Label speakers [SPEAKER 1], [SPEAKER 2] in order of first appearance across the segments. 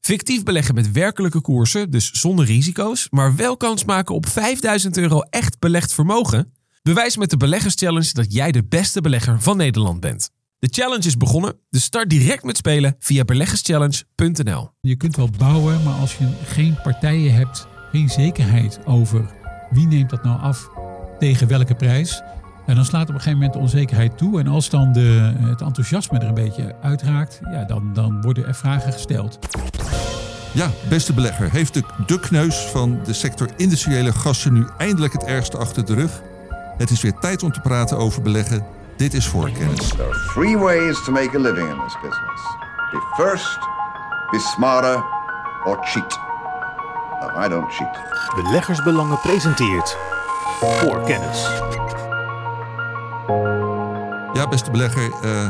[SPEAKER 1] Fictief beleggen met werkelijke koersen, dus zonder risico's, maar wel kans maken op €5.000 echt belegd vermogen? Bewijs met de Beleggerschallenge dat jij de beste belegger van Nederland bent. De challenge is begonnen, dus start direct met spelen via beleggerschallenge.nl.
[SPEAKER 2] Je kunt wel bouwen, maar als je geen partijen hebt, geen zekerheid over wie neemt dat nou af tegen welke prijs, en dan slaat op een gegeven moment de onzekerheid toe. En als dan het enthousiasme er een beetje uitraakt, ja, dan worden er vragen gesteld.
[SPEAKER 3] Ja, beste belegger, heeft de kneus van de sector industriële gassen nu eindelijk het ergste achter de rug? Het is weer tijd om te praten over beleggen. Dit is Voorkennis.
[SPEAKER 4] There are 3 ways to make a living in this business. Be first, be smarter, or cheat. No, I don't cheat.
[SPEAKER 5] Beleggersbelangen presenteert Voorkennis.
[SPEAKER 3] Ja, beste belegger,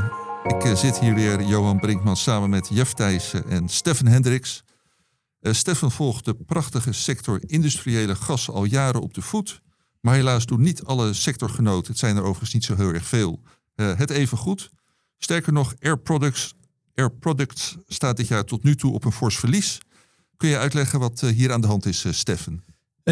[SPEAKER 3] ik zit hier weer, Johan Brinkman, samen met Jeff Thijssen en Stefan Hendricks. Stefan volgt de prachtige sector industriële gassen al jaren op de voet. Maar helaas doen niet alle sectorgenoten, het zijn er overigens niet zo heel erg veel, het even goed. Sterker nog, Air Products staat dit jaar tot nu toe op een fors verlies. Kun je uitleggen wat hier aan de hand is, Stefan?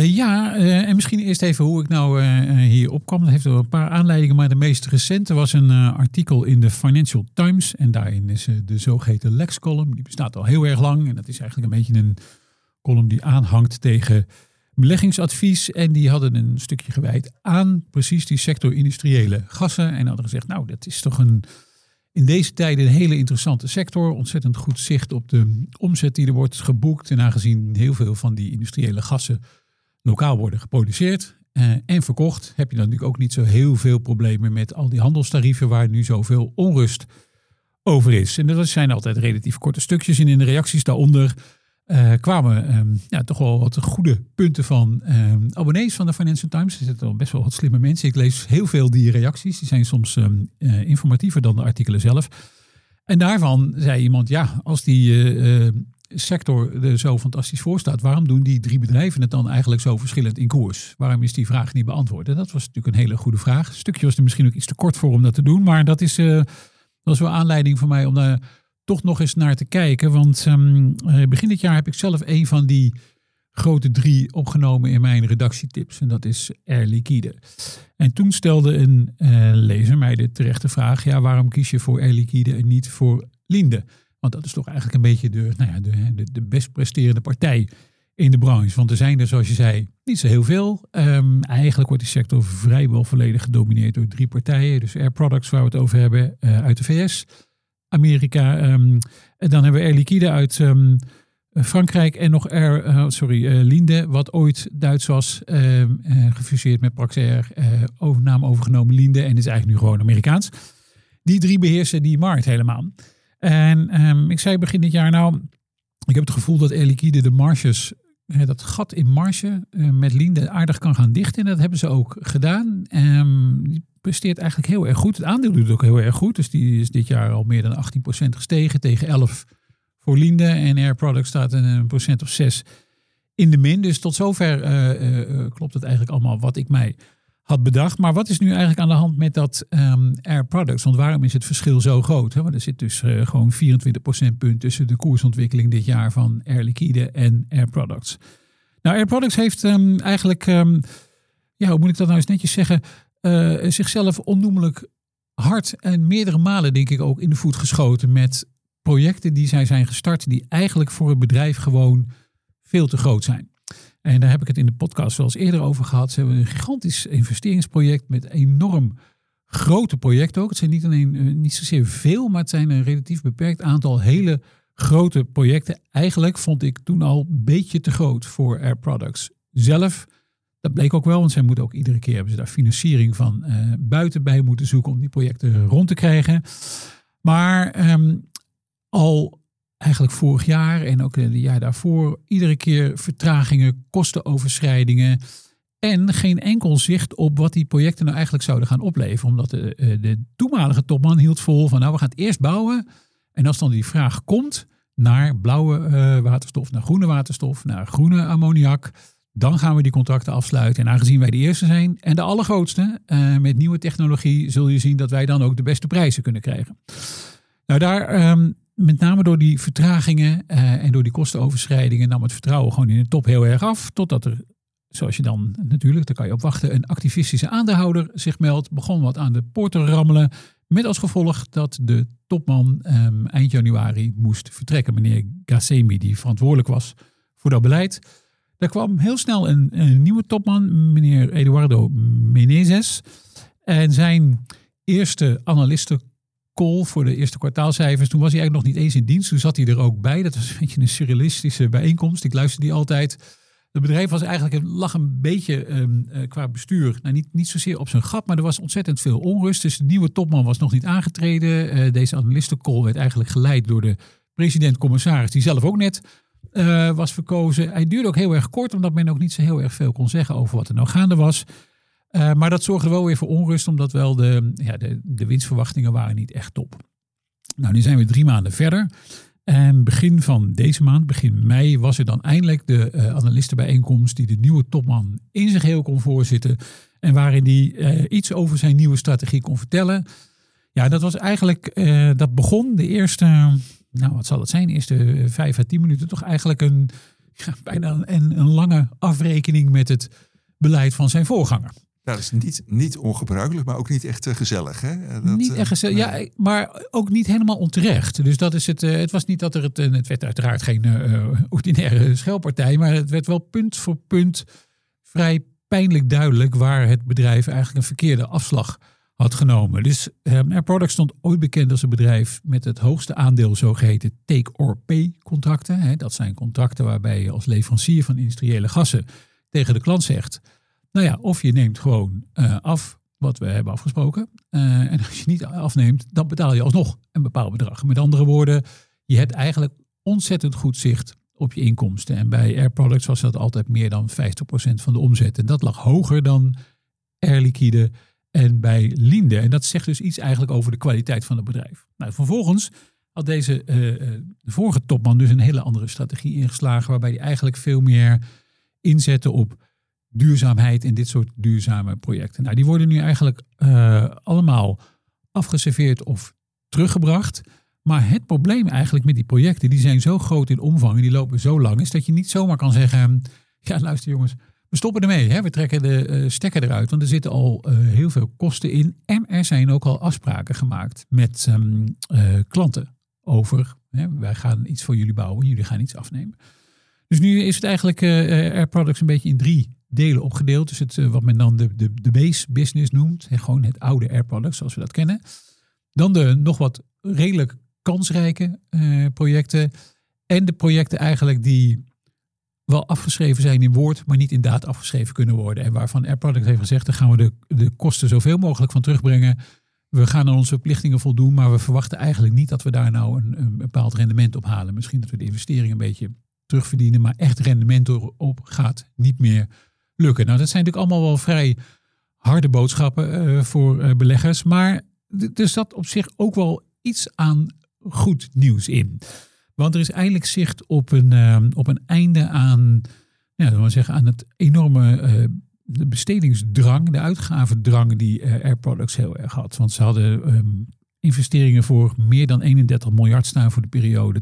[SPEAKER 2] En misschien eerst even hoe ik nou hier opkwam. Dat heeft wel een paar aanleidingen, maar de meest recente was een artikel in de Financial Times. En daarin is de zogeheten Lex-column. Die bestaat al heel erg lang. En dat is eigenlijk een beetje een column die aanhangt tegen beleggingsadvies. En die hadden een stukje gewijd aan precies die sector industriële gassen. En hadden gezegd, nou, dat is toch in deze tijden een hele interessante sector. Ontzettend goed zicht op de omzet die er wordt geboekt. En aangezien heel veel van die industriële gassen lokaal worden geproduceerd en verkocht, heb je dan natuurlijk ook niet zo heel veel problemen met al die handelstarieven waar nu zoveel onrust over is. En dat zijn altijd relatief korte stukjes. En in de reacties daaronder kwamen toch wel wat goede punten van abonnees van de Financial Times. Er zitten best wel wat slimme mensen. Ik lees heel veel die reacties. Die zijn soms informatiever dan de artikelen zelf. En daarvan zei iemand, ja, als die sector er zo fantastisch voor staat, waarom doen die 3 bedrijven het dan eigenlijk zo verschillend in koers? Waarom is die vraag niet beantwoord? En dat was natuurlijk een hele goede vraag. Een stukje was er misschien ook iets te kort voor om dat te doen, maar dat was wel aanleiding voor mij om daar toch nog eens naar te kijken. Want begin dit jaar heb ik zelf een van die grote 3 opgenomen in mijn redactietips. En dat is Air Liquide. En toen stelde een lezer mij de terechte vraag, ja, waarom kies je voor Air Liquide en niet voor Linde? Want dat is toch eigenlijk een beetje de best presterende partij in de branche. Want er zijn er, zoals je zei, niet zo heel veel. Eigenlijk wordt die sector vrijwel volledig gedomineerd door 3 partijen. Dus Air Products, waar we het over hebben, uit de VS, Amerika. En dan hebben we Air Liquide uit Frankrijk en nog Linde, wat ooit Duits was, gefuseerd met Praxair, naam overgenomen Linde en is eigenlijk nu gewoon Amerikaans. Die 3 beheersen die markt helemaal. En ik zei begin dit jaar, nou, ik heb het gevoel dat Air Liquide de marges, dat gat in marge met Linde aardig kan gaan dichten. En dat hebben ze ook gedaan. Die presteert eigenlijk heel erg goed. Het aandeel doet ook heel erg goed. Dus die is dit jaar al meer dan 18% gestegen tegen 11 voor Linde. En Air Products staat een procent of 6 in de min. Dus tot zover klopt het eigenlijk allemaal wat ik mij had bedacht. Maar wat is nu eigenlijk aan de hand met dat Air Products? Want waarom is het verschil zo groot? Want er zit dus gewoon 24 procentpunt tussen de koersontwikkeling dit jaar van Air Liquide en Air Products. Nou, Air Products heeft eigenlijk, hoe moet ik dat nou eens netjes zeggen, zichzelf onnoemelijk hard en meerdere malen denk ik ook in de voet geschoten met projecten die zij zijn gestart die eigenlijk voor het bedrijf gewoon veel te groot zijn. En daar heb ik het in de podcast wel eens eerder over gehad. Ze hebben een gigantisch investeringsproject met enorm grote projecten ook. Het zijn niet zozeer veel, maar het zijn een relatief beperkt aantal hele grote projecten. Eigenlijk vond ik toen al een beetje te groot voor Air Products zelf. Dat bleek ook wel, want zij moeten ook iedere keer hebben ze daar financiering van buiten bij moeten zoeken om die projecten rond te krijgen. Maar al eigenlijk vorig jaar en ook het jaar daarvoor iedere keer vertragingen, kostenoverschrijdingen en geen enkel zicht op wat die projecten nou eigenlijk zouden gaan opleveren. Omdat de toenmalige topman hield vol van, nou, we gaan het eerst bouwen en als dan die vraag komt naar blauwe waterstof, naar groene waterstof, naar groene ammoniak, dan gaan we die contracten afsluiten. En aangezien wij de eerste zijn en de allergrootste met nieuwe technologie, zul je zien dat wij dan ook de beste prijzen kunnen krijgen. Nou, daar met name door die vertragingen en door die kostenoverschrijdingen nam het vertrouwen gewoon in de top heel erg af. Totdat er, zoals je dan natuurlijk, daar kan je op wachten, een activistische aandeelhouder zich meldt. Begon wat aan de poort te rammelen. Met als gevolg dat de topman eind januari moest vertrekken. Meneer Gassemi, die verantwoordelijk was voor dat beleid. Daar kwam heel snel een nieuwe topman, meneer Eduardo Menezes. En zijn eerste analistencall voor de eerste kwartaalcijfers, toen was hij eigenlijk nog niet eens in dienst. Toen zat hij er ook bij. Dat was een beetje een surrealistische bijeenkomst. Ik luisterde die altijd. Het bedrijf lag een beetje qua bestuur, niet zozeer op zijn gat, maar er was ontzettend veel onrust. Dus de nieuwe topman was nog niet aangetreden. Deze analistencall werd eigenlijk geleid door de president-commissaris, die zelf ook net was verkozen. Hij duurde ook heel erg kort, omdat men ook niet zo heel erg veel kon zeggen over wat er nou gaande was. Maar dat zorgde wel weer voor onrust, omdat wel de winstverwachtingen waren niet echt top. Nou, nu zijn we 3 maanden verder. En begin van deze maand, begin mei, was er dan eindelijk de analistenbijeenkomst die de nieuwe topman in zijn geheel kon voorzitten. En waarin hij iets over zijn nieuwe strategie kon vertellen. Ja, dat was eigenlijk, dat begon de eerste, wat zal het zijn, de eerste 5 à 10 minuten toch eigenlijk bijna een lange afrekening met het beleid van zijn voorganger.
[SPEAKER 3] Ja, dat is niet ongebruikelijk, maar ook niet echt gezellig. Hè?
[SPEAKER 2] Niet echt gezellig, ja, maar ook niet helemaal onterecht. Dus dat is het. Het was niet dat het werd uiteraard geen ordinaire schelpartij, maar het werd wel punt voor punt vrij pijnlijk duidelijk waar het bedrijf eigenlijk een verkeerde afslag had genomen. Dus Air Products stond ooit bekend als een bedrijf met het hoogste aandeel zogeheten take-or-pay contracten. Hè? Dat zijn contracten waarbij je als leverancier van industriële gassen tegen de klant zegt, nou ja, of je neemt gewoon af wat we hebben afgesproken. En als je niet afneemt, dan betaal je alsnog een bepaald bedrag. Met andere woorden, je hebt eigenlijk ontzettend goed zicht op je inkomsten. En bij Air Products was dat altijd meer dan 50% van de omzet. En dat lag hoger dan Air Liquide en bij Linde. En dat zegt dus iets eigenlijk over de kwaliteit van het bedrijf. Nou, vervolgens had de vorige topman dus een hele andere strategie ingeslagen, waarbij hij eigenlijk veel meer inzette op duurzaamheid en dit soort duurzame projecten. Nou, die worden nu eigenlijk allemaal afgeserveerd of teruggebracht. Maar het probleem eigenlijk met die projecten, die zijn zo groot in omvang en die lopen zo lang, is dat je niet zomaar kan zeggen, ja, luister jongens, we stoppen ermee. Hè? We trekken de stekker eruit, want er zitten al heel veel kosten in. En er zijn ook al afspraken gemaakt met klanten over, wij gaan iets voor jullie bouwen, jullie gaan iets afnemen. Dus nu is het eigenlijk Air Products een beetje in 3 delen opgedeeld. Dus het wat men dan de base business noemt. Gewoon het oude Air Products zoals we dat kennen. Dan de nog wat redelijk kansrijke projecten. En de projecten eigenlijk die wel afgeschreven zijn in woord, maar niet in daad afgeschreven kunnen worden. En waarvan Air Products heeft gezegd, daar gaan we de kosten zoveel mogelijk van terugbrengen. We gaan aan onze verplichtingen voldoen, maar we verwachten eigenlijk niet dat we daar nou een bepaald rendement op halen. Misschien dat we de investering een beetje terugverdienen, maar echt rendement erop gaat niet meer lukken. Nou, dat zijn natuurlijk allemaal wel vrij harde boodschappen voor beleggers, maar er zat op zich ook wel iets aan goed nieuws in. Want er is eindelijk zicht op een einde aan, aan het enorme de bestedingsdrang, de uitgavendrang die Air Products heel erg had. Want ze hadden investeringen voor meer dan 31 miljard staan voor de periode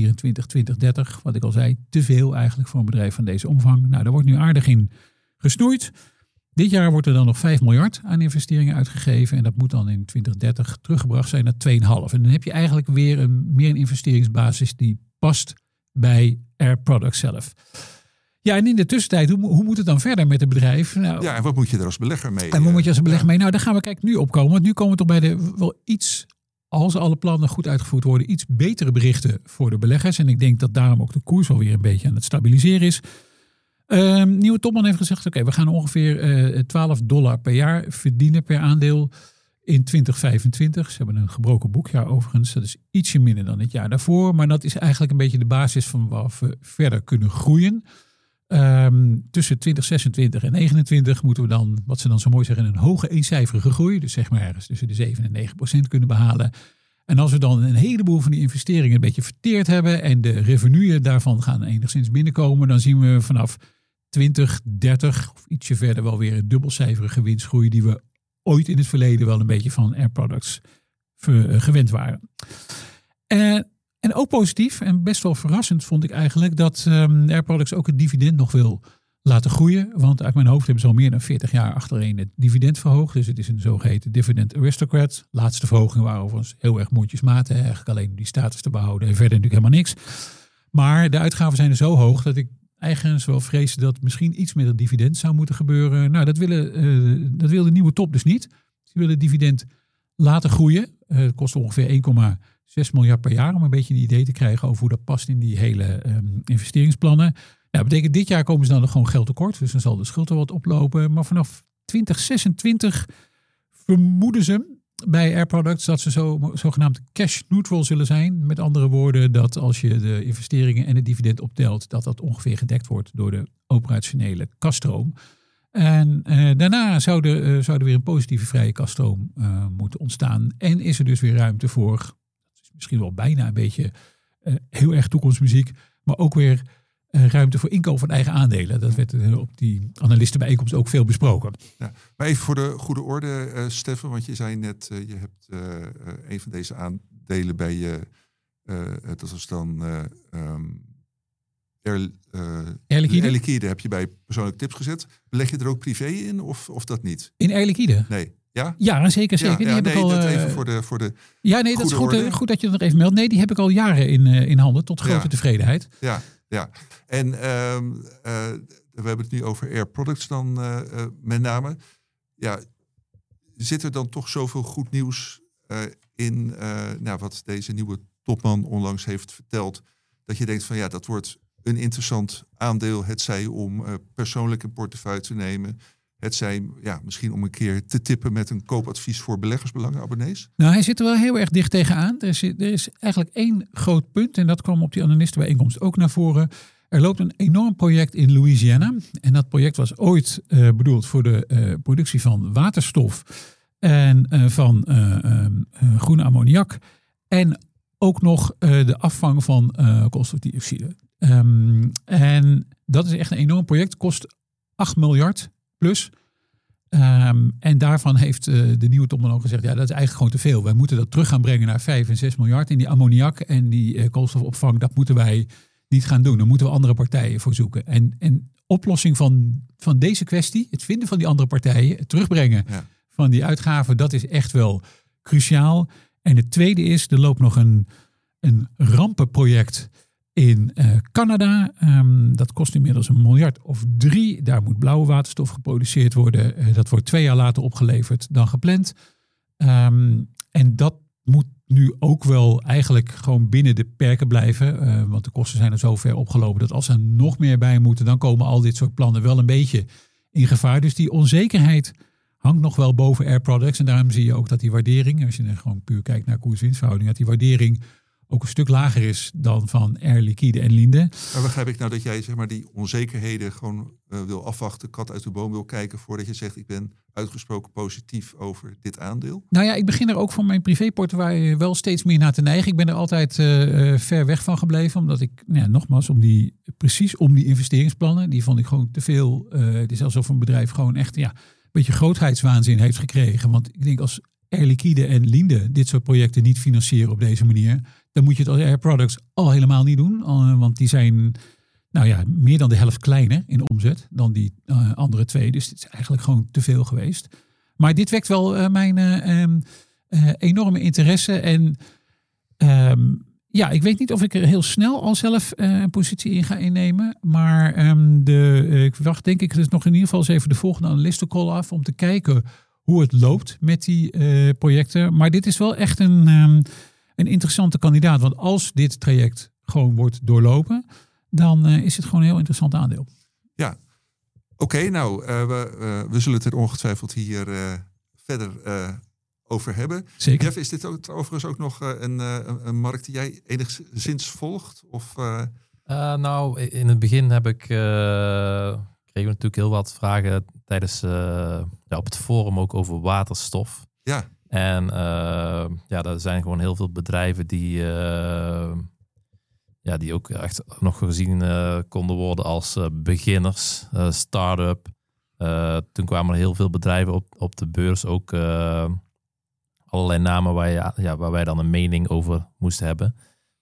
[SPEAKER 2] 2024-2030. Wat ik al zei, te veel eigenlijk voor een bedrijf van deze omvang. Nou, daar wordt nu aardig in gesnoeid. Dit jaar wordt er dan nog 5 miljard aan investeringen uitgegeven. En dat moet dan in 2030 teruggebracht zijn naar 2,5. En dan heb je eigenlijk weer meer een investeringsbasis die past bij Air Products zelf. Ja, en in de tussentijd, hoe moet het dan verder met het bedrijf? Nou,
[SPEAKER 3] ja, en wat moet je er als belegger mee?
[SPEAKER 2] En wat moet je als belegger mee? Nou, daar gaan we nu opkomen. Want nu komen we toch bij wel iets, als alle plannen goed uitgevoerd worden, iets betere berichten voor de beleggers. En ik denk dat daarom ook de koers wel weer een beetje aan het stabiliseren is. Nieuwe topman heeft gezegd, oké, we gaan ongeveer $12 per jaar verdienen per aandeel in 2025. Ze hebben een gebroken boekjaar overigens. Dat is ietsje minder dan het jaar daarvoor. Maar dat is eigenlijk een beetje de basis van waar we verder kunnen groeien. Tussen 2026 en 2029 moeten we dan, wat ze dan zo mooi zeggen, een hoge eencijferige groei. Dus zeg maar ergens tussen de 7 en 9% kunnen behalen. En als we dan een heleboel van die investeringen een beetje verteerd hebben en de revenuen daarvan gaan enigszins binnenkomen, dan zien we vanaf 2030 of ietsje verder wel weer een dubbelcijferige winstgroei die we ooit in het verleden wel een beetje van Air Products gewend waren. En ook positief en best wel verrassend vond ik eigenlijk dat Air Products ook het dividend nog wil laten groeien. Want uit mijn hoofd hebben ze al meer dan 40 jaar achtereen het dividend verhoogd. Dus het is een zogeheten dividend aristocrat. Laatste verhogingen waren overigens heel erg mondjesmaat. Eigenlijk alleen om die status te behouden en verder natuurlijk helemaal niks. Maar de uitgaven zijn er zo hoog dat ik eigenlijk wel vrees dat misschien iets met het dividend zou moeten gebeuren. Nou, dat wil de nieuwe top dus niet. Ze willen het dividend laten groeien. Het kost ongeveer 1,6 miljard per jaar om een beetje een idee te krijgen over hoe dat past in die hele investeringsplannen. Ja, dat betekent dit jaar komen ze dan nog gewoon geld tekort. Dus dan zal de schuld er wat oplopen. Maar vanaf 2026 vermoeden ze bij Air Products dat ze zogenaamd cash neutral zullen zijn. Met andere woorden, dat als je de investeringen en het dividend optelt, dat ongeveer gedekt wordt door de operationele kasstroom. En daarna zou er weer een positieve vrije kasstroom moeten ontstaan. En is er dus weer ruimte voor, dat is misschien wel bijna een beetje heel erg toekomstmuziek, maar ook weer ruimte voor inkoop van eigen aandelen. Dat werd op die analistenbijeenkomst ook veel besproken.
[SPEAKER 3] Ja, maar even voor de goede orde, Stefan, want je zei net, je hebt een van deze aandelen bij je, dat was dan Air Liquide heb je bij persoonlijk tips gezet. Beleg je er ook privé in of dat niet?
[SPEAKER 2] In Air Liquide?
[SPEAKER 3] Nee. Ja?
[SPEAKER 2] Ja, zeker.
[SPEAKER 3] Ja,
[SPEAKER 2] die heb ik al,
[SPEAKER 3] dat even voor de
[SPEAKER 2] ja, nee, dat is goed dat je dat nog even meldt. Nee, die heb ik al jaren in handen, tot grote tevredenheid.
[SPEAKER 3] Ja. En we hebben het nu over Air Products dan met name. Ja, zit er dan toch zoveel goed nieuws in wat deze nieuwe topman onlangs heeft verteld, dat je denkt van ja, dat wordt een interessant aandeel, hetzij om persoonlijk een portefeuille te nemen, hetzij misschien om een keer te tippen met een koopadvies voor beleggersbelangenabonnees? Nou,
[SPEAKER 2] hij zit er wel heel erg dicht tegenaan. Er is eigenlijk één groot punt en dat kwam op die analistenbijeenkomst ook naar voren. Er loopt een enorm project in Louisiana en dat project was ooit bedoeld voor de productie van waterstof en van groene ammoniak en ook nog de afvang van koolstofdioxide. En dat is echt een enorm project, kost 8 miljard plus. En daarvan heeft de nieuwe topman ook gezegd, ja, dat is eigenlijk gewoon te veel. Wij moeten dat terug gaan brengen naar 5 en 6 miljard. En die ammoniak en die koolstofopvang, dat moeten wij niet gaan doen. Daar moeten we andere partijen voor zoeken. En oplossing van deze kwestie, het vinden van die andere partijen, het terugbrengen van die uitgaven, dat is echt wel cruciaal. En het tweede is, er loopt nog een rampenproject in Canada. Dat kost inmiddels 1,3 miljard. Daar moet blauwe waterstof geproduceerd worden. Dat wordt 2 jaar later opgeleverd dan gepland. En dat moet nu ook wel eigenlijk gewoon binnen de perken blijven. Want de kosten zijn er zo ver opgelopen dat als er nog meer bij moeten, dan komen al dit soort plannen wel een beetje in gevaar. Dus die onzekerheid hangt nog wel boven Air Products. En daarom zie je ook dat die waardering, als je gewoon puur kijkt naar koers-winstverhouding, dat die waardering ook een stuk lager is dan van Air Liquide en Linde.
[SPEAKER 3] Maar begrijp ik nou dat jij zeg maar die onzekerheden gewoon wil afwachten, kat uit de boom wil kijken voordat je zegt ik ben uitgesproken positief over dit aandeel?
[SPEAKER 2] Nou ja, ik begin er ook van mijn privéportefeuille wel steeds meer naar te neigen. Ik ben er altijd ver weg van gebleven, omdat ik, nogmaals, om die investeringsplannen, die vond ik gewoon te veel. Het is alsof een bedrijf gewoon echt een beetje grootheidswaanzin heeft gekregen. Want ik denk als Air Liquide en Linde dit soort projecten niet financieren op deze manier, dan moet je het als Air Products al helemaal niet doen. Want die zijn meer dan de helft kleiner in omzet dan die andere twee. Dus het is eigenlijk gewoon te veel geweest. Maar dit wekt wel mijn enorme interesse. En ik weet niet of ik er heel snel al zelf een positie in ga innemen. Maar ik wacht denk ik dus nog in ieder geval eens even de volgende analistencall af om te kijken hoe het loopt met die projecten. Maar dit is wel echt een interessante kandidaat. Want als dit traject gewoon wordt doorlopen, dan is het gewoon een heel interessant aandeel. Ja,
[SPEAKER 3] oké, we zullen het er ongetwijfeld hier verder over hebben.
[SPEAKER 2] Zeker.
[SPEAKER 3] Jeff, is dit overigens ook nog een markt die jij enigszins volgt? Of,
[SPEAKER 6] in het begin kregen we natuurlijk heel wat vragen tijdens op het forum ook over waterstof.
[SPEAKER 3] Ja.
[SPEAKER 6] En er zijn gewoon heel veel bedrijven die ook echt nog gezien konden worden als beginners, start-up. Toen kwamen er heel veel bedrijven op de beurs, ook allerlei namen waar wij dan een mening over moesten hebben.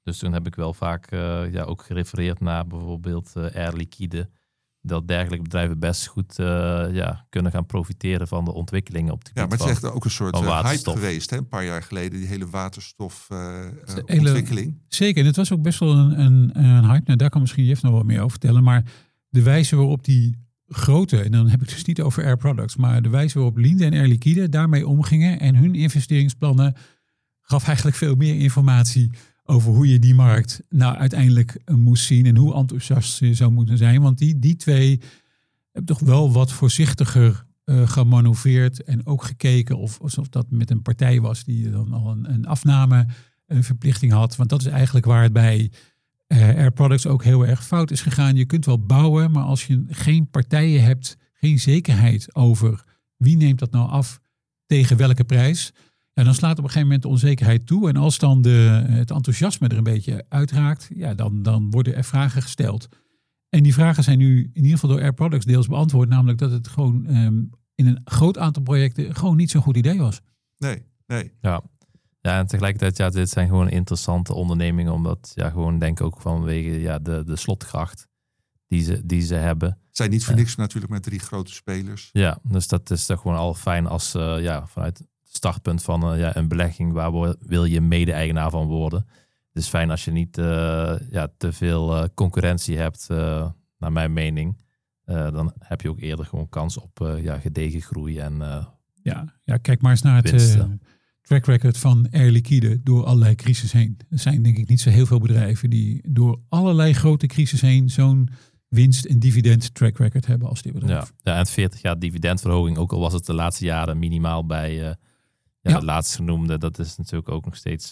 [SPEAKER 6] Dus toen heb ik wel vaak ook gerefereerd naar bijvoorbeeld Air Liquide. Dat dergelijke bedrijven best goed kunnen gaan profiteren van de ontwikkelingen op de gebied
[SPEAKER 3] maar het is echt ook een soort hype
[SPEAKER 6] waterstof
[SPEAKER 3] geweest, hè? Een paar jaar geleden, die hele waterstofontwikkeling.
[SPEAKER 2] Zeker, en het was ook best wel een hype. Nou, daar kan misschien Jeff nog wat meer over vertellen. Maar de wijze waarop die grote, en dan heb ik dus niet over Air Products, maar de wijze waarop Linde en Air Liquide daarmee omgingen en hun investeringsplannen gaf eigenlijk veel meer informatie over hoe je die markt nou uiteindelijk moest zien en hoe enthousiast je zou moeten zijn. Want die twee hebben toch wel wat voorzichtiger gemanoeuvreerd en ook gekeken of dat met een partij was die dan al een afnameverplichting had. Want dat is eigenlijk waar het bij Air Products ook heel erg fout is gegaan. Je kunt wel bouwen, maar als je geen partijen hebt, geen zekerheid over wie neemt dat nou af tegen welke prijs, ja, dan slaat op een gegeven moment de onzekerheid toe. En als dan het enthousiasme er een beetje uitraakt, ja, dan worden er vragen gesteld. En die vragen zijn nu in ieder geval door Air Products deels beantwoord. Namelijk dat het gewoon in een groot aantal projecten gewoon niet zo'n goed idee was.
[SPEAKER 3] Nee.
[SPEAKER 6] Ja, en tegelijkertijd, dit zijn gewoon interessante ondernemingen. Omdat, gewoon denk ik ook vanwege de slotkracht die ze hebben.
[SPEAKER 3] Zijn niet voor niks natuurlijk met 3 grote spelers.
[SPEAKER 6] Ja, dus dat is toch gewoon al fijn als vanuit het startpunt van een belegging, waar wil je mede-eigenaar van worden. Het is fijn als je niet te veel concurrentie hebt, naar mijn mening. Dan heb je ook eerder gewoon kans op gedegen groei. En,
[SPEAKER 2] kijk maar eens naar het track record van Air Liquide door allerlei crisis heen. Er zijn denk ik niet zo heel veel bedrijven die door allerlei grote crisis heen zo'n winst- en dividend track record hebben als dit bedrijf.
[SPEAKER 6] Ja, en 40 jaar dividendverhoging, ook al was het de laatste jaren minimaal bij het laatst genoemde. Dat is natuurlijk ook nog steeds...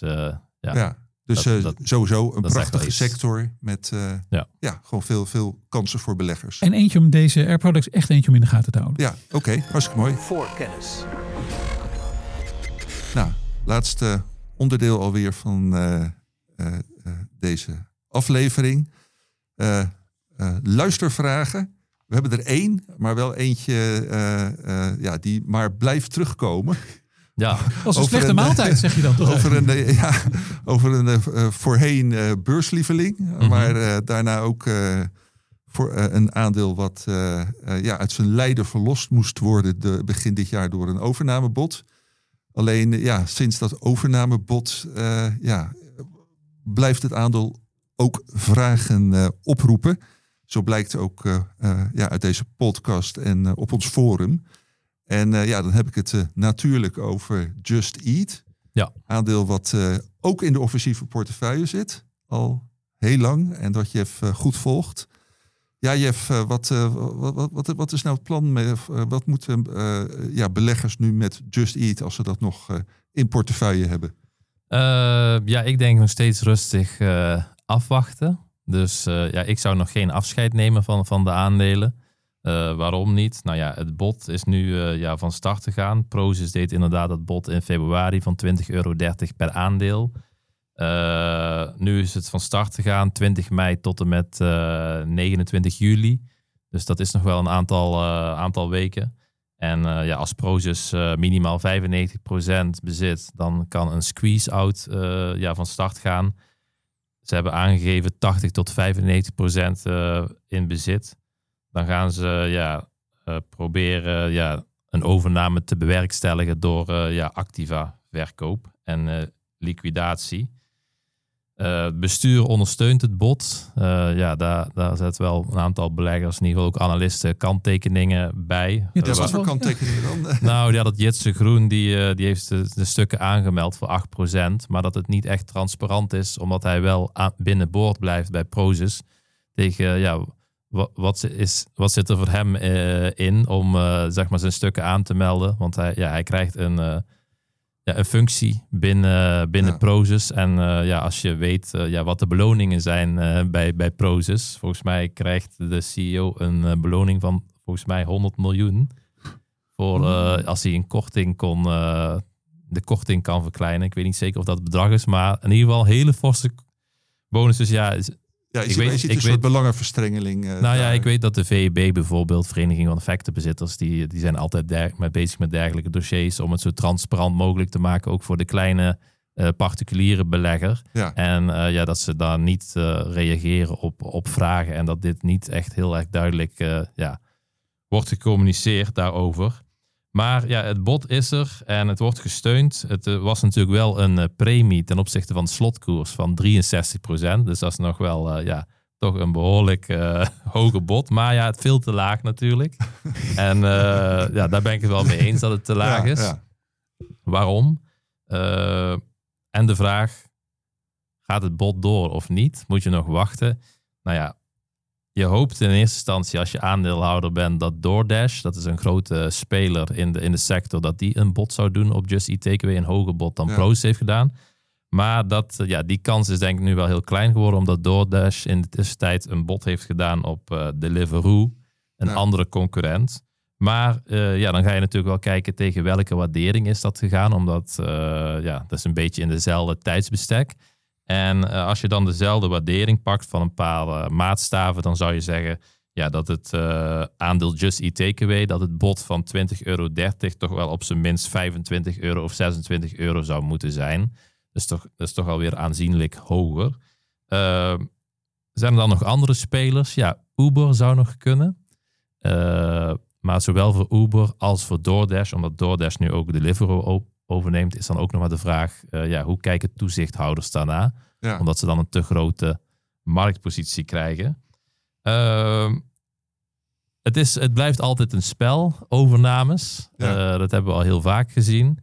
[SPEAKER 3] Dus sowieso een prachtige
[SPEAKER 6] iets.
[SPEAKER 3] sector met gewoon veel kansen voor beleggers.
[SPEAKER 2] En eentje om deze Air Products echt eentje om in de gaten te houden.
[SPEAKER 3] Ja, oké, hartstikke mooi.
[SPEAKER 5] Voor kennis.
[SPEAKER 3] Nou, laatste onderdeel alweer van deze aflevering. Luistervragen. We hebben er 1, maar wel eentje die maar blijft terugkomen.
[SPEAKER 6] Ja,
[SPEAKER 2] als een slechte maaltijd, zeg je dan toch?
[SPEAKER 3] Over een voorheen beurslieveling.
[SPEAKER 6] Mm-hmm.
[SPEAKER 3] Maar daarna ook voor een aandeel wat uit zijn lijden verlost moest worden begin dit jaar door een overnamebod. Alleen sinds dat overnamebod blijft het aandeel ook vragen oproepen. Zo blijkt ook uit deze podcast en op ons forum. En dan heb ik het natuurlijk over Just Eat.
[SPEAKER 6] Ja.
[SPEAKER 3] Aandeel wat ook in de offensieve portefeuille zit. Al heel lang. En dat Jeff goed volgt. Ja, Jeff, wat is nou het plan? Wat moeten beleggers nu met Just Eat als ze dat nog in portefeuille hebben?
[SPEAKER 6] Ik denk nog steeds rustig afwachten. Dus ik zou nog geen afscheid nemen van de aandelen. Waarom niet? Nou ja, het bod is nu van start gegaan. Prosus deed inderdaad dat bod in februari van €20,30 per aandeel. Nu is het van start gegaan 20 mei tot en met 29 juli. Dus dat is nog wel een aantal weken. En als Prosus minimaal 95% bezit, dan kan een squeeze-out van start gaan. Ze hebben aangegeven 80 tot 95% in bezit. Dan gaan ze proberen een overname te bewerkstelligen door activa verkoop en liquidatie. Het bestuur ondersteunt het bod. Daar zetten wel een aantal beleggers, in ieder geval ook analisten, kanttekeningen bij.
[SPEAKER 3] Wat voor kanttekeningen dan?
[SPEAKER 6] Nou ja, dat Jitse Groen die heeft de stukken aangemeld voor 8%. Maar dat het niet echt transparant is, omdat hij wel binnenboord blijft bij Prosus. Tegen wat zit er voor hem in om zijn stukken aan te melden? Want hij krijgt een functie binnen Prosus. En als je weet wat de beloningen zijn bij Prosus. Volgens mij krijgt de CEO een beloning van volgens mij 100 miljoen. Voor als hij een korting de korting kan verkleinen. Ik weet niet zeker of dat het bedrag is. Maar in ieder geval hele forse bonus. Dus
[SPEAKER 3] je ziet een soort belangenverstrengeling.
[SPEAKER 6] Ik weet dat de VEB bijvoorbeeld, Vereniging van Effectenbezitters, die zijn altijd bezig met dergelijke dossiers om het zo transparant mogelijk te maken, ook voor de kleine particuliere belegger.
[SPEAKER 3] Ja.
[SPEAKER 6] En dat ze daar niet reageren op vragen. En dat dit niet echt heel erg duidelijk wordt gecommuniceerd daarover. Maar ja, het bod is er en het wordt gesteund. Het was natuurlijk wel een premie ten opzichte van de slotkoers van 63%. Dus dat is nog wel toch een behoorlijk hoge bod. Maar ja, het veel te laag natuurlijk. En daar ben ik het wel mee eens dat het te laag is.
[SPEAKER 3] Ja.
[SPEAKER 6] Waarom? En de vraag, gaat het bod door of niet? Moet je nog wachten? Nou ja, je hoopt in eerste instantie als je aandeelhouder bent dat DoorDash, dat is een grote speler in de sector, dat die een bod zou doen op Just Eat Takeaway, een hoger bod dan Prosus heeft gedaan. Maar die kans is denk ik nu wel heel klein geworden, omdat DoorDash in de tussentijd een bod heeft gedaan op Deliveroo, een andere concurrent. Maar dan ga je natuurlijk wel kijken tegen welke waardering is dat gegaan, omdat dat is een beetje in dezelfde tijdsbestek. En als je dan dezelfde waardering pakt van een paar maatstaven, dan zou je zeggen dat het aandeel Just Eat Takeaway, dat het bod van €20,30 toch wel op zijn minst €25 of €26 zou moeten zijn. Dus dat is toch alweer aanzienlijk hoger. Zijn er dan nog andere spelers? Ja, Uber zou nog kunnen. Maar zowel voor Uber als voor DoorDash, omdat DoorDash nu ook Deliveroo overneemt, is dan ook nog maar de vraag, hoe kijken toezichthouders daarna? Ja. Omdat ze dan een te grote marktpositie krijgen. Het blijft altijd een spel, overnames. Ja. Dat hebben we al heel vaak gezien.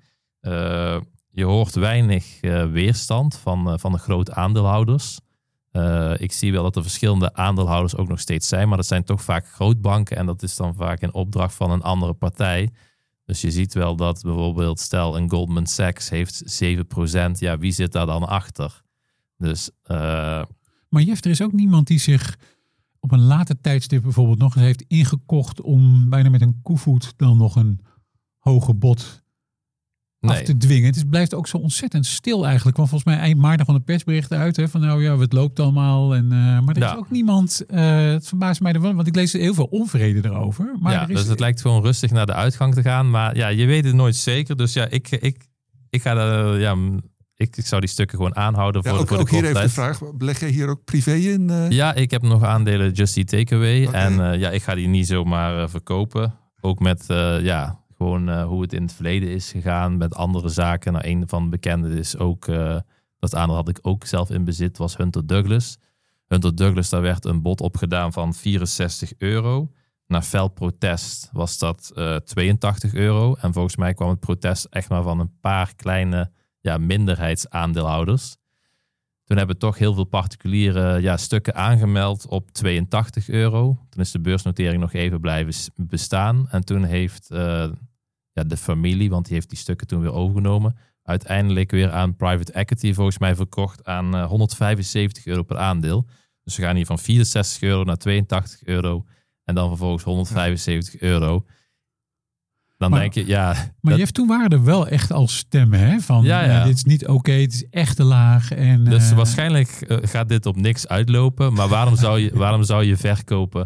[SPEAKER 6] Je hoort weinig weerstand van de grote aandeelhouders. Ik zie wel dat er verschillende aandeelhouders ook nog steeds zijn, maar dat zijn toch vaak grootbanken en dat is dan vaak een opdracht van een andere partij. Dus je ziet wel dat bijvoorbeeld, stel een Goldman Sachs heeft 7%, ja, wie zit daar dan achter? Dus,
[SPEAKER 2] Maar Jeff, er is ook niemand die zich op een later tijdstip bijvoorbeeld nog eens heeft ingekocht om bijna met een koevoet dan nog een hoger bod af te dwingen. Het blijft ook zo ontzettend stil eigenlijk. Want volgens mij eind maart nog van de persberichten uit. Hè, van het loopt allemaal. Maar er is ook niemand. Het verbaast mij er wel. Want ik lees heel veel onvrede erover. Maar
[SPEAKER 6] dus het lijkt gewoon rustig naar de uitgang te gaan. Maar ja, je weet het nooit zeker. Dus ja, ik ga daar... Ik zou die stukken gewoon aanhouden voor de korte tijd. Ook hier even de
[SPEAKER 3] vraag. Beleg jij hier ook privé in?
[SPEAKER 6] Ja, ik heb nog aandelen Just Eat Takeaway. Okay. En ik ga die niet zomaar verkopen. Ook met... Gewoon hoe het in het verleden is gegaan met andere zaken. Nou, een van de bekenden is ook, dat aandeel had ik ook zelf in bezit, was Hunter Douglas. Hunter Douglas, daar werd een bod op gedaan van €64. Na fel protest was dat €82. En volgens mij kwam het protest echt maar van een paar kleine minderheidsaandeelhouders. Toen hebben toch heel veel particuliere stukken aangemeld op €82. Toen is de beursnotering nog even blijven bestaan. En toen heeft de familie, want die heeft die stukken toen weer overgenomen, uiteindelijk weer aan private equity volgens mij verkocht aan €175 per aandeel. Dus we gaan hier van €64 naar €82 en dan vervolgens €175. Dan denk je,
[SPEAKER 2] Maar Jeff, toen waren er wel echt al stemmen, hè? Van, dit is niet oké, het is echt te laag. En,
[SPEAKER 6] dus waarschijnlijk gaat dit op niks uitlopen. Maar waarom zou je verkopen?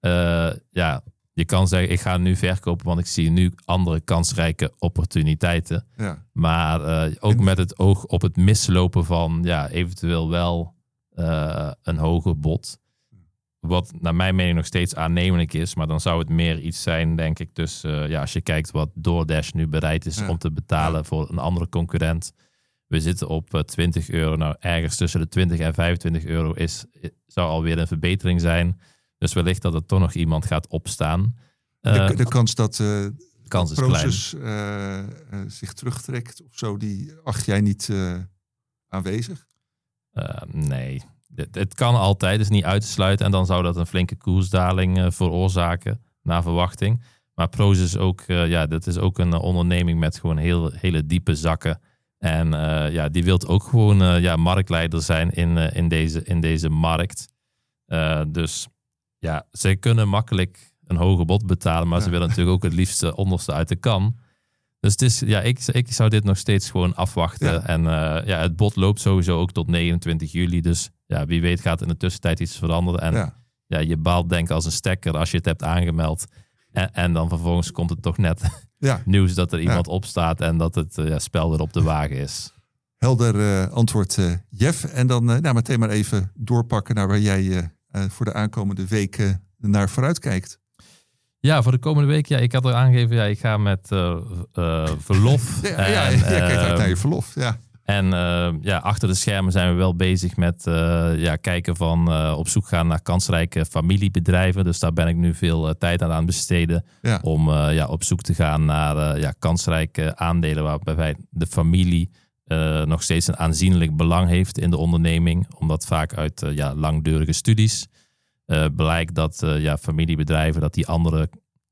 [SPEAKER 6] Je kan zeggen, ik ga nu verkopen, want ik zie nu andere kansrijke opportuniteiten. Ja. Maar ook met het oog op het mislopen van eventueel wel een hoger bod. Wat naar mijn mening nog steeds aannemelijk is. Maar dan zou het meer iets zijn, denk ik. Dus als je kijkt wat DoorDash nu bereid is om te betalen voor een andere concurrent. We zitten op €20. Nou, ergens tussen de €20 en €25 zou alweer een verbetering zijn. Dus wellicht dat er toch nog iemand gaat opstaan.
[SPEAKER 3] De kans dat
[SPEAKER 6] Prosus
[SPEAKER 3] zich terugtrekt of zo, die acht jij niet aanwezig?
[SPEAKER 6] Nee. Het kan altijd, het is niet uit te sluiten. En dan zou dat een flinke koersdaling veroorzaken, naar verwachting. Maar Prosus is ook, dat is ook een onderneming met gewoon hele diepe zakken. En die wil ook gewoon marktleider zijn in deze markt. Dus ze kunnen makkelijk een hoger bod betalen. Maar ze willen natuurlijk ook het liefst onderste uit de kan. Dus het is, ik zou dit nog steeds gewoon afwachten. Ja. En het bod loopt sowieso ook tot 29 juli. Dus wie weet gaat in de tussentijd iets veranderen. En je baalt denk ik als een stekker als je het hebt aangemeld. En dan vervolgens komt het toch net nieuws dat er iemand opstaat en dat het spel weer op de wagen is.
[SPEAKER 3] Helder antwoord, Jeff. En dan meteen maar even doorpakken naar waar jij voor de aankomende weken naar vooruit kijkt.
[SPEAKER 6] Ja, voor de komende week. Ja, ik had er aangegeven, ik ga met verlof.
[SPEAKER 3] Jij kijkt uit naar je verlof, ja.
[SPEAKER 6] En achter de schermen zijn we wel bezig met kijken van op zoek gaan naar kansrijke familiebedrijven. Dus daar ben ik nu veel tijd aan het besteden. Ja. Om op zoek te gaan naar kansrijke aandelen waarbij de familie nog steeds een aanzienlijk belang heeft in de onderneming. Omdat vaak uit langdurige studies blijkt dat familiebedrijven, dat die andere...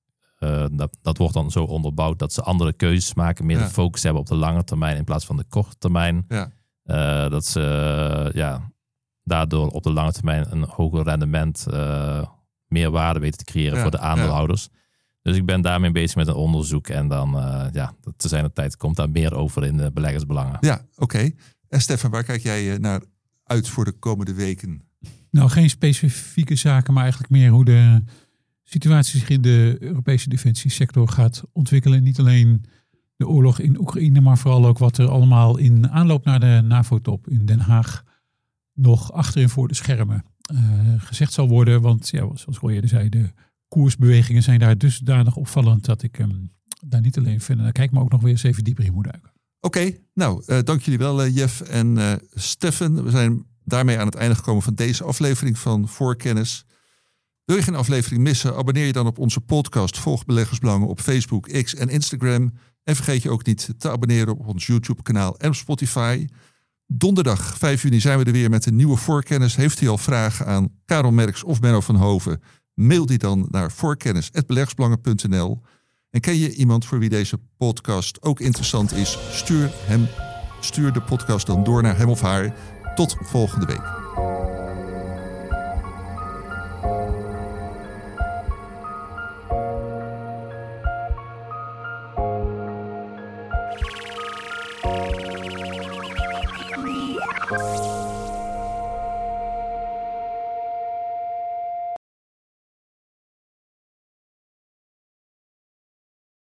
[SPEAKER 6] Dat wordt dan zo onderbouwd dat ze andere keuzes maken, meer de focus hebben op de lange termijn in plaats van de korte termijn. Ja. Dat ze daardoor op de lange termijn een hoger rendement, meer waarde weten te creëren voor de aandeelhouders. Ja. Dus ik ben daarmee bezig met een onderzoek en dan te zijn de tijd komt daar meer over in de beleggersbelangen.
[SPEAKER 3] Ja, oké. En Stefan, waar kijk jij naar uit voor de komende weken?
[SPEAKER 2] Nou, geen specifieke zaken, maar eigenlijk meer hoe de situatie zich in de Europese defensiesector gaat ontwikkelen. Niet alleen de oorlog in Oekraïne, maar vooral ook wat er allemaal in aanloop naar de NAVO-top in Den Haag nog achterin voor de schermen gezegd zal worden. Want zoals Roy eerder zei, de koersbewegingen zijn daar dusdanig opvallend dat ik daar niet alleen verder naar kijk, maar ook nog weer eens even dieper in moet duiken.
[SPEAKER 3] Oké, dank jullie wel Jeff en Stefan. We zijn daarmee aan het einde gekomen van deze aflevering van Voorkennis. Wil je geen aflevering missen? Abonneer je dan op onze podcast. Volg Beleggersbelangen op Facebook, X en Instagram. En vergeet je ook niet te abonneren op ons YouTube-kanaal en op Spotify. Donderdag 5 juni zijn we er weer met een nieuwe Voorkennis. Heeft u al vragen aan Karel Merks of Menno van Hoven? Mail die dan naar voorkennis@beleggersbelangen.nl. En ken je iemand voor wie deze podcast ook interessant is? Stuur de podcast dan door naar hem of haar. Tot volgende week.